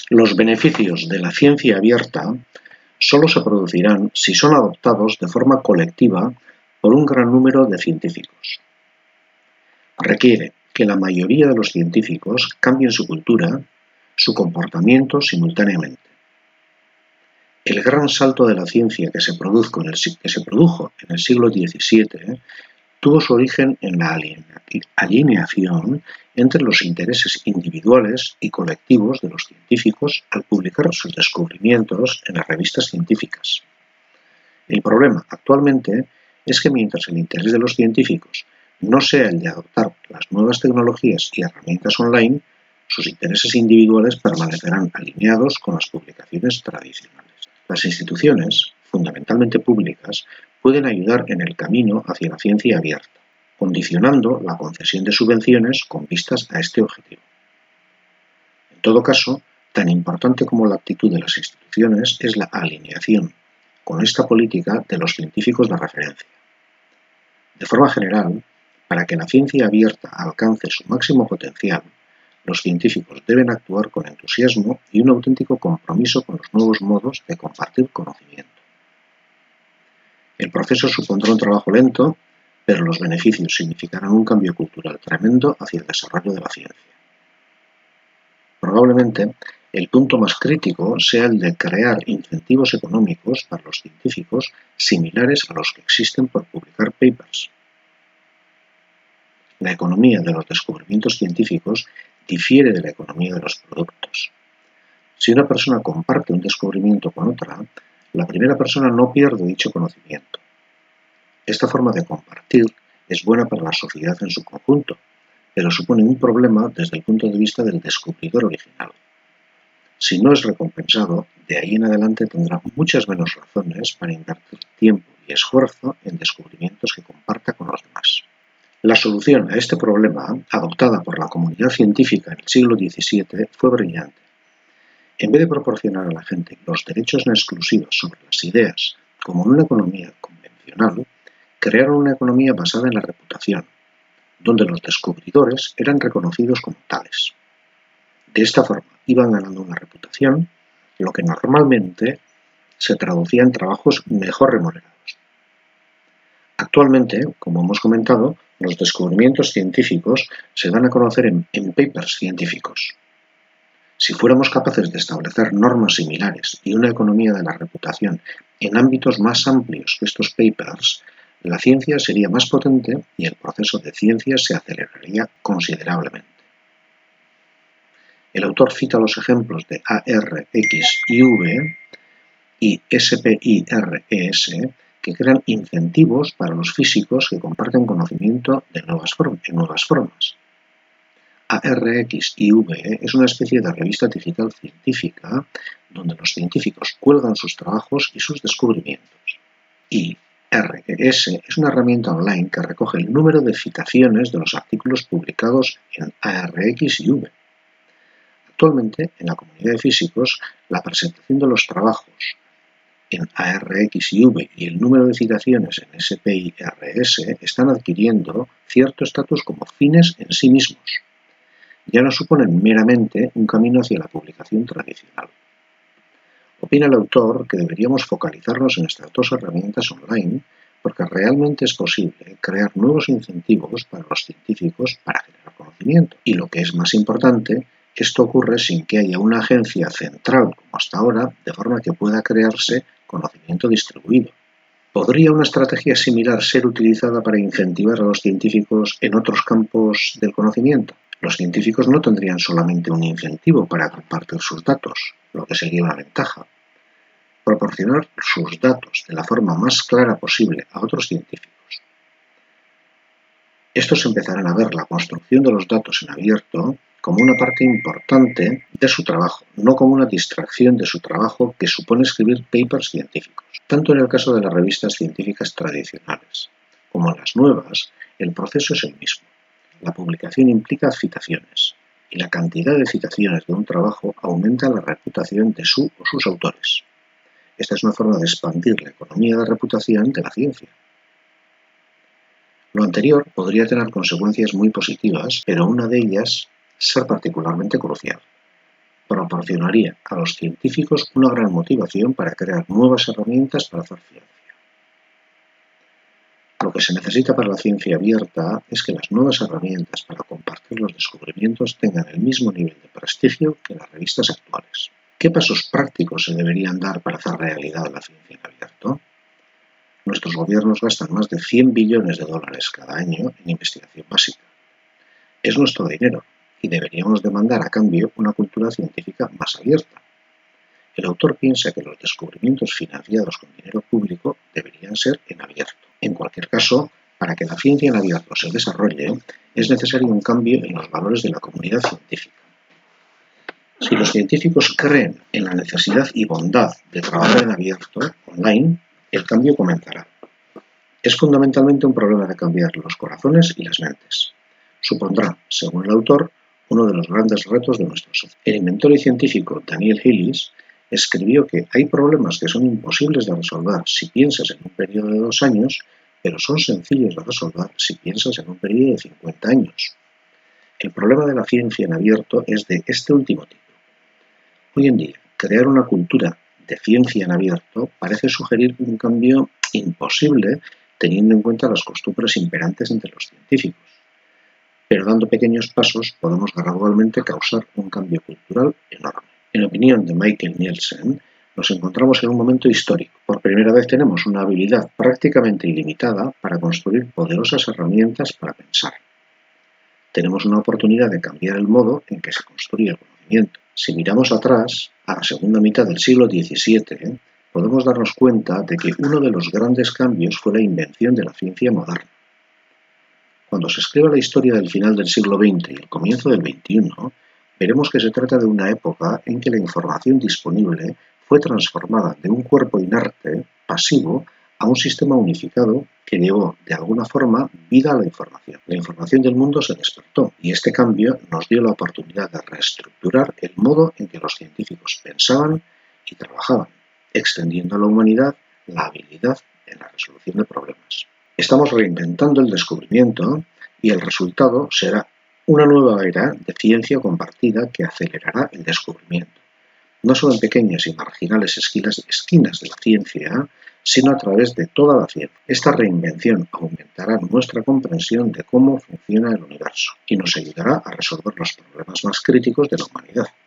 Los beneficios de la ciencia abierta solo se producirán si son adoptados de forma colectiva por un gran número de científicos. Requiere que la mayoría de los científicos cambien su cultura, su comportamiento simultáneamente. El gran salto de la ciencia que se produjo en el siglo XVII tuvo su origen en la alineación entre los intereses individuales y colectivos de los científicos al publicar sus descubrimientos en las revistas científicas. El problema actualmente es que mientras el interés de los científicos no sea el de adoptar las nuevas tecnologías y herramientas online, sus intereses individuales permanecerán alineados con las publicaciones tradicionales. Las instituciones, fundamentalmente públicas, pueden ayudar en el camino hacia la ciencia abierta, condicionando la concesión de subvenciones con vistas a este objetivo. En todo caso, tan importante como la actitud de las instituciones es la alineación con esta política de los científicos de referencia. De forma general, para que la ciencia abierta alcance su máximo potencial, los científicos deben actuar con entusiasmo y un auténtico compromiso con los nuevos modos de compartir conocimiento. El proceso supondrá un trabajo lento, pero los beneficios significarán un cambio cultural tremendo hacia el desarrollo de la ciencia. Probablemente, el punto más crítico sea el de crear incentivos económicos para los científicos similares a los que existen por publicar papers. La economía de los descubrimientos científicos difiere de la economía de los productos. Si una persona comparte un descubrimiento con otra, la primera persona no pierde dicho conocimiento. Esta forma de compartir es buena para la sociedad en su conjunto, pero supone un problema desde el punto de vista del descubridor original. Si no es recompensado, de ahí en adelante tendrá muchas menos razones para invertir tiempo y esfuerzo en descubrimientos que comparta con los demás. La solución a este problema, adoptada por la comunidad científica en el siglo XVII, fue brillante. En vez de proporcionar a la gente los derechos exclusivos sobre las ideas, como en una economía convencional, crearon una economía basada en la reputación, donde los descubridores eran reconocidos como tales. De esta forma iban ganando una reputación, lo que normalmente se traducía en trabajos mejor remunerados. Actualmente, como hemos comentado, los descubrimientos científicos se dan a conocer en papers científicos. Si fuéramos capaces de establecer normas similares y una economía de la reputación en ámbitos más amplios que estos papers, la ciencia sería más potente y el proceso de ciencia se aceleraría considerablemente. El autor cita los ejemplos de ARXIV y SPIRES que crean incentivos para los físicos que comparten conocimiento en nuevas formas. ARXIV es una especie de revista digital científica donde los científicos cuelgan sus trabajos y sus descubrimientos. Y RES es una herramienta online que recoge el número de citaciones de los artículos publicados en ARXIV. Actualmente, en la comunidad de físicos, la presentación de los trabajos en ARXIV y el número de citaciones en SPIRES están adquiriendo cierto estatus como fines en sí mismos. Ya no suponen meramente un camino hacia la publicación tradicional. Opina el autor que deberíamos focalizarnos en estas dos herramientas online porque realmente es posible crear nuevos incentivos para los científicos para generar conocimiento. Y lo que es más importante, esto ocurre sin que haya una agencia central como hasta ahora, de forma que pueda crearse conocimiento distribuido. ¿Podría una estrategia similar ser utilizada para incentivar a los científicos en otros campos del conocimiento? Los científicos no tendrían solamente un incentivo para compartir sus datos, lo que sería una ventaja. Proporcionar sus datos de la forma más clara posible a otros científicos. Estos empezarán a ver la construcción de los datos en abierto como una parte importante de su trabajo, no como una distracción de su trabajo que supone escribir papers científicos. Tanto en el caso de las revistas científicas tradicionales como en las nuevas, el proceso es el mismo. La publicación implica citaciones, y la cantidad de citaciones de un trabajo aumenta la reputación de su o sus autores. Esta es una forma de expandir la economía de reputación de la ciencia. Lo anterior podría tener consecuencias muy positivas, pero una de ellas ser particularmente crucial. proporcionaría a los científicos una gran motivación para crear nuevas herramientas para hacer ciencia. Lo que se necesita para la ciencia abierta es que las nuevas herramientas para compartir los descubrimientos tengan el mismo nivel de prestigio que las revistas actuales. ¿Qué pasos prácticos se deberían dar para hacer realidad la ciencia en abierto? Nuestros gobiernos gastan más de 100 billones de dólares cada año en investigación básica. Es nuestro dinero y deberíamos demandar a cambio una cultura científica más abierta. El autor piensa que los descubrimientos financiados con dinero público deberían ser en abierto. En cualquier caso, para que la ciencia en abierto se desarrolle, es necesario un cambio en los valores de la comunidad científica. Si los científicos creen en la necesidad y bondad de trabajar en abierto, online, el cambio comenzará. Es fundamentalmente un problema de cambiar los corazones y las mentes. Supondrá, según el autor, uno de los grandes retos de nuestra sociedad. El inventor y científico Daniel Hillis escribió que hay problemas que son imposibles de resolver si piensas en un periodo de 2 años, pero son sencillos de resolver si piensas en un periodo de 50 años. El problema de la ciencia en abierto es de este último tipo. Hoy en día, crear una cultura de ciencia en abierto parece sugerir un cambio imposible teniendo en cuenta las costumbres imperantes entre los científicos. Pero dando pequeños pasos podemos gradualmente causar un cambio cultural enorme. En opinión de Michael Nielsen, nos encontramos en un momento histórico. Por primera vez tenemos una habilidad prácticamente ilimitada para construir poderosas herramientas para pensar. Tenemos una oportunidad de cambiar el modo en que se construye el conocimiento. Si miramos atrás, a la segunda mitad del siglo XVII, podemos darnos cuenta de que uno de los grandes cambios fue la invención de la ciencia moderna. Cuando se escriba la historia del final del siglo XX y el comienzo del XXI, veremos que se trata de una época en que la información disponible fue transformada de un cuerpo inerte, pasivo, a un sistema unificado que llevó, de alguna forma, vida a la información. La información del mundo se despertó y este cambio nos dio la oportunidad de reestructurar el modo en que los científicos pensaban y trabajaban, extendiendo a la humanidad la habilidad en la resolución de problemas. Estamos reinventando el descubrimiento y el resultado será una nueva era de ciencia compartida que acelerará el descubrimiento, no solo en pequeñas y marginales esquinas de la ciencia, sino a través de toda la ciencia. Esta reinvención aumentará nuestra comprensión de cómo funciona el universo y nos ayudará a resolver los problemas más críticos de la humanidad.